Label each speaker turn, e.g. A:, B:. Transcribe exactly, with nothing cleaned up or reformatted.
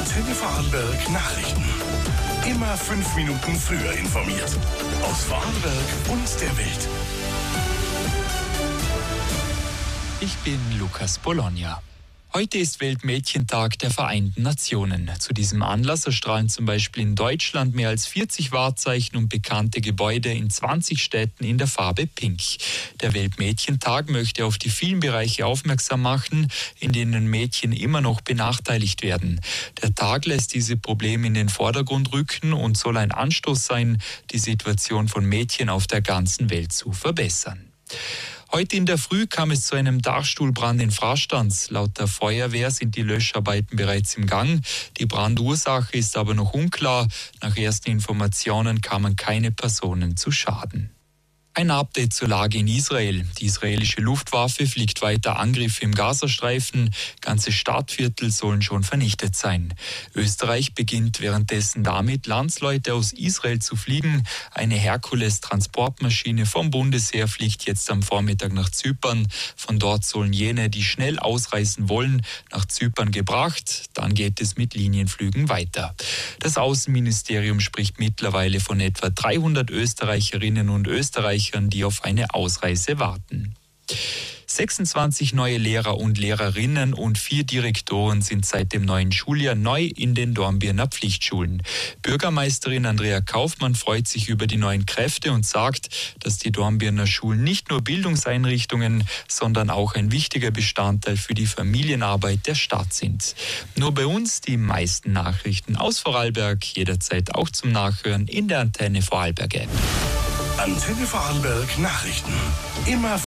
A: Antenne Vorarlberg Nachrichten. Immer fünf Minuten früher informiert. Aus Vorarlberg und der Welt.
B: Ich bin Lukas Bologna. Heute ist Weltmädchentag der Vereinten Nationen. Zu diesem Anlass erstrahlen zum Beispiel in Deutschland mehr als vierzig Wahrzeichen und bekannte Gebäude in zwanzig Städten in der Farbe Pink. Der Weltmädchentag möchte auf die vielen Bereiche aufmerksam machen, in denen Mädchen immer noch benachteiligt werden. Der Tag lässt diese Probleme in den Vordergrund rücken und soll ein Anstoß sein, die Situation von Mädchen auf der ganzen Welt zu verbessern. Heute in der Früh kam es zu einem Dachstuhlbrand in Frastanz. Laut der Feuerwehr sind die Löscharbeiten bereits im Gang. Die Brandursache ist aber noch unklar. Nach ersten Informationen kamen keine Personen zu Schaden. Ein Update zur Lage in Israel. Die israelische Luftwaffe fliegt weiter Angriffe im Gazastreifen. Ganze Stadtviertel sollen schon vernichtet sein. Österreich beginnt währenddessen damit, Landsleute aus Israel zu fliegen. Eine Herkules-Transportmaschine vom Bundesheer fliegt jetzt am Vormittag nach Zypern. Von dort sollen jene, die schnell ausreisen wollen, nach Zypern gebracht. Dann geht es mit Linienflügen weiter. Das Außenministerium spricht mittlerweile von etwa dreihundert Österreicherinnen und Österreichern, die auf eine Ausreise warten. sechsundzwanzig neue Lehrer und Lehrerinnen und vier Direktoren sind seit dem neuen Schuljahr neu in den Dornbirner Pflichtschulen. Bürgermeisterin Andrea Kaufmann freut sich über die neuen Kräfte und sagt, dass die Dornbirner Schulen nicht nur Bildungseinrichtungen, sondern auch ein wichtiger Bestandteil für die Familienarbeit der Stadt sind. Nur bei uns die meisten Nachrichten aus Vorarlberg, jederzeit auch zum Nachhören in der Antenne Vorarlberg App.
A: Antenne Vorarlberg Nachrichten. Immer